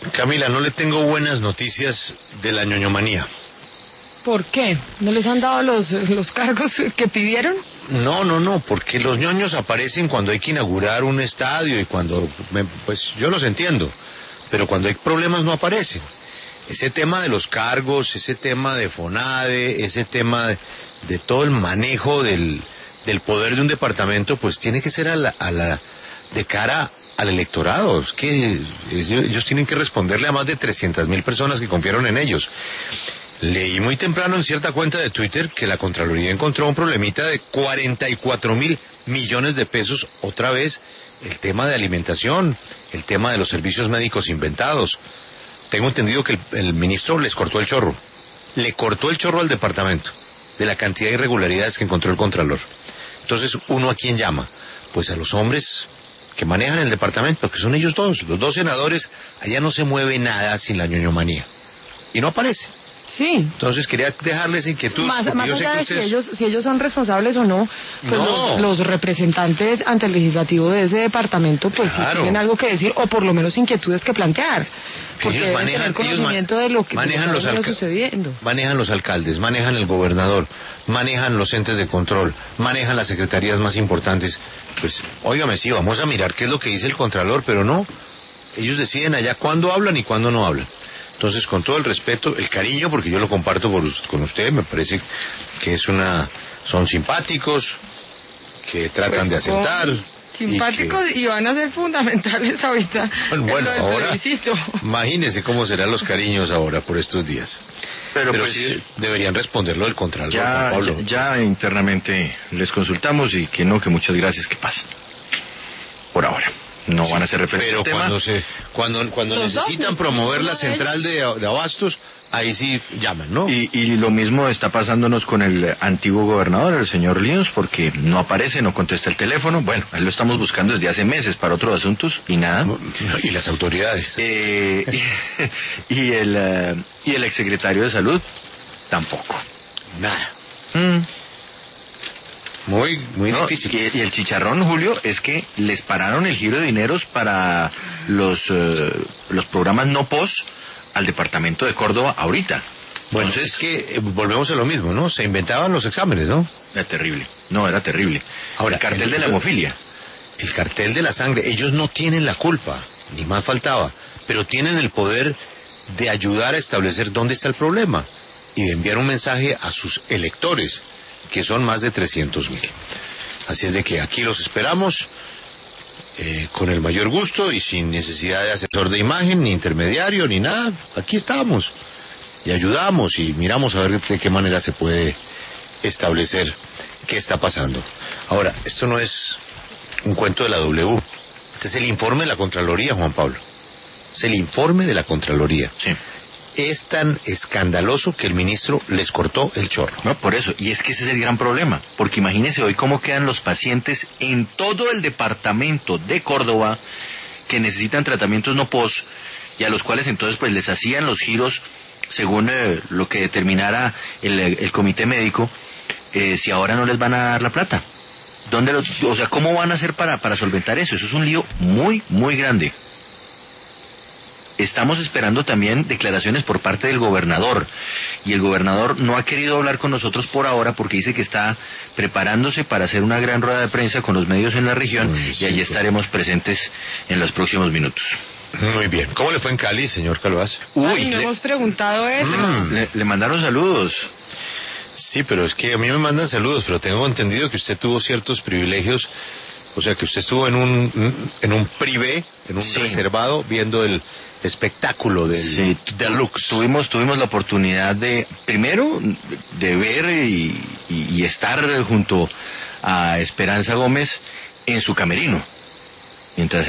Camila, no le tengo buenas noticias de la ñoñomanía. ¿Por qué? ¿No les han dado los cargos que pidieron? No, porque los ñoños aparecen cuando hay que inaugurar un estadio y pues yo los entiendo, pero cuando hay problemas no aparecen. Ese tema de los cargos, ese tema de FONADE, ese tema de todo el manejo del poder de un departamento, pues tiene que ser de cara al electorado. Es que ellos tienen que responderle a más de 300.000 personas que confiaron en ellos. Leí muy temprano en cierta cuenta de Twitter que la Contraloría encontró un problemita de 44.000 millones de pesos, otra vez, el tema de alimentación, el tema de los servicios médicos inventados. Tengo entendido que el ministro les cortó el chorro, le cortó el chorro al departamento, de la cantidad de irregularidades que encontró el Contralor. Entonces, ¿uno a quién llama? Pues a los hombres que manejan el departamento, que son ellos dos, los dos senadores. Allá no se mueve nada sin la ñoñomanía, y no aparece. Sí. Entonces quería dejarles inquietud. Más allá de si ellos son responsables o no, pues no. Los representantes ante el legislativo de ese departamento, pues claro, sí tienen algo que decir, o por lo menos inquietudes que plantear. Porque ellos deben tener conocimiento de lo que está sucediendo. Manejan los alcaldes, manejan el gobernador, manejan los entes de control, manejan las secretarías más importantes. Pues, óigame, sí, vamos a mirar qué es lo que dice el Contralor, pero no. Ellos deciden allá cuándo hablan y cuándo no hablan. Entonces, con todo el respeto, el cariño, porque yo lo comparto con usted, me parece que son simpáticos, que tratan de aceptar. Simpáticos y van a ser fundamentales ahorita. Bueno, ahora, imagínese cómo serán los cariños ahora por estos días. Pero pues, sí deberían responderlo del Contralor, Juan Pablo. Ya internamente les consultamos y que muchas gracias, que pasa. Por ahora. No van a hacer referencia al tema. Pero cuando necesitan promover la central de abastos, ahí sí llaman, ¿no? Y lo mismo está pasándonos con el antiguo gobernador, el señor Líos, porque no aparece, no contesta el teléfono. Bueno, ahí lo estamos buscando desde hace meses para otros asuntos y nada. Y las autoridades. Y el exsecretario de Salud, tampoco. Nada. Muy difícil. Y el chicharrón, Julio, es que les pararon el giro de dineros para los programas no POS al departamento de Córdoba ahorita. Bueno, entonces, es que volvemos a lo mismo, ¿no? Se inventaban los exámenes, ¿no? Era terrible. Ahora, el cartel de la hemofilia. El cartel de la sangre. Ellos no tienen la culpa, ni más faltaba, pero tienen el poder de ayudar a establecer dónde está el problema y de enviar un mensaje a sus electores, que son más de 300.000. Así es de que aquí los esperamos con el mayor gusto y sin necesidad de asesor de imagen, ni intermediario, ni nada. Aquí estamos y ayudamos y miramos a ver de qué manera se puede establecer qué está pasando. Ahora, esto no es un cuento de la W. Este es el informe de la Contraloría, Juan Pablo. Es el informe de la Contraloría. Sí. Es tan escandaloso que el ministro les cortó el chorro. No, por eso, y es que ese es el gran problema, porque imagínense hoy cómo quedan los pacientes en todo el departamento de Córdoba que necesitan tratamientos no POS y a los cuales entonces pues les hacían los giros según lo que determinara el comité médico, si ahora no les van a dar la plata. ¿Cómo van a hacer para solventar eso? Eso es un lío muy, muy grande. Estamos esperando también declaraciones por parte del gobernador, y el gobernador no ha querido hablar con nosotros por ahora porque dice que está preparándose para hacer una gran rueda de prensa con los medios en la región, y allí estaremos presentes en los próximos minutos. Muy bien. ¿Cómo le fue en Cali, señor Calvás? No hemos preguntado eso. Le mandaron saludos. Sí, pero es que a mí me mandan saludos, pero tengo entendido que usted tuvo ciertos privilegios, o sea que usted estuvo en un privé, en un reservado, viendo el espectáculo del Deluxe. Tuvimos la oportunidad de ver y estar junto a Esperanza Gómez en su camerino, mientras